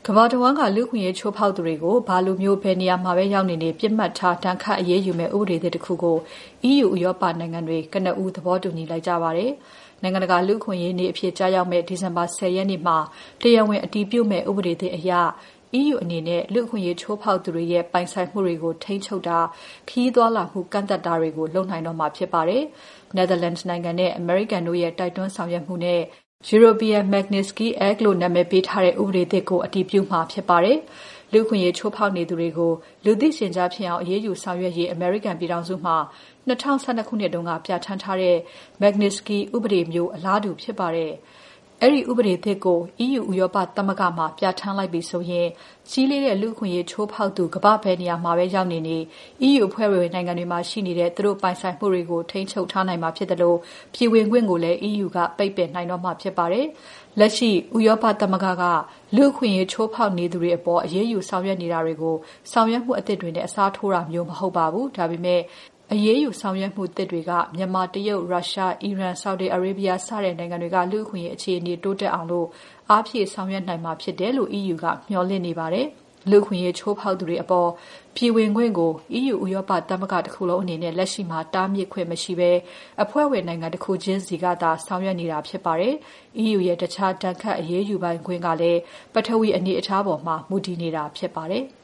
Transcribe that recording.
ကမ္ဘာတဝန်းကလူ့အခွင့်အရေးချိုးဖောက်သူတွေကိုဘာလူမျိုးဘယ်နေရာမှာပဲရောက်နေပြစ်မှတ်ထားဒဏ်ခတ်အရေးယူမဲ့ဥပဒေသစ်တစ်ခုကို EU ဥရောပနိုင်ငံတွေကနဦးသဘောတူညီလိုက်ကြပါတယ်။နိုင်ငံတကာလူ့အခွင့်အရေးနေ့အဖြစ်ကြားရောက်မဲ့ဒီဇင်ဘာ 10 ရက်နေ့မှာတရားဝင်အတည်ပြုမဲ့ဥပဒေသစ်အရ EU အနေနဲ့လူ့အခွင့်အရေးချိုးဖောက်သူတွေရဲ့ပိုင်ဆိုင်မှုတွေကိုထိန်းချုပ်တာ၊ခရီးသွားလာမှုကန့်သတ်တာတွေကိုလုပ်နိုင်တော့မှာဖြစ်ပါတယ်။ Netherlands နိုင်ငံနဲ့ American တို့ရဲ့တိုက်တွန်းဆောင်ရွက်မှုနဲ့European Magnitsky Act လို့နာမည်ပေးထားတဲ့ဥပဒေသစ်ကိုအတည်ပြုမှာဖြစ်ပါတယ်။လူ့အခွင့်အရေးချိုးဖောက်နေသူတွေကိုလူသိရှင်ကြားဖြစ်အောင်အရေးယူဆောင်ရွက်ရေးအမေရိကန်ပြည်ထောင်စုမှာ2012ခုနှစ်တုန်းကပြဋ္ဌာန်းထားတဲ့ Magnitsky ဥပဒေမျိုးအလားတူဖြစ်ပါတယ်။အဲဒီဥပဒေသစ်ကို EU ဥရောပသမဂ္ဂမှာပြဋ္ဌာန်းလိုက်ပြီဆိုရင်ကြီးလေးတဲ့လူ့အခွင့်အရေးချိုးဖောက်သူကမ္ဘာ့ဘယ်နေရာမှာပဲရောက်နေ EU အဖွဲ့ဝင်နိုင်ငံတွေမှာရှိနေတဲ့သူတို့ပိုင်ဆိုင်မှုတွေကိုထိန်းချုပ်ထားနိုင်မှာဖြစ်တယ်လို့ပြည်ဝင်ခွင့်ကိုလည်း EU ကပိတ်ပင်နိုင်တော့မှာဖြစ်ပါတယ်။လက်ရှိဥရောပသမဂ္ဂကလူ့အခွင့်အရေးချိုးဖောက်နေသူတွေအပေါ်အရေးယူဆောင်ရွက်နေတာတွေကိုဆောင်ရွက်မှုအသစ်တွေနဲ့အစားထိုးတာမျိုးမဟုတ်ပါဘူး။ဒါပေမဲ့အရေးယူဆောင်ရွက်မှုသစ်တွေကမြန်မာ၊တရုတ်၊ရုရှား၊အီရန်၊ဆော်ဒီအာရေဗီးယားစတဲ့နိုင်ငံတွေကလူ့အခွင့်အရေးအခြေအနေတိုးတက်အောင်အားဖြည့်ဆောင်ရွက်နိုင်မှာဖြစ်တယ်လို့ EU ကမျှော်လင့်နေပါတယ်။လူ့အခွင့်အရေးချိုးဖောက်သူတွေအပေါ်ပြည်ဝင်ခွင့်ကို EU ဥရောပသမဂ္ဂတစ်ခုလုံးအနေနဲ့လက်ရှိမှာတားမြစ်ခွင့်မရှိဘဲအဖွဲ့ဝင်နိုင်ငံတစ်ခုချင်းစီကသာဆောင်ရွက်နေတာဖြစ်ပါတယ်။ EU ရဲ့တခြားဒဏ်ခတ်အရေးယူပိုင်ခွင့်ကလည်းပထဝီအနေအထားပေါ်မှာမူတည်နေတာဖြစ်ပါတယ်။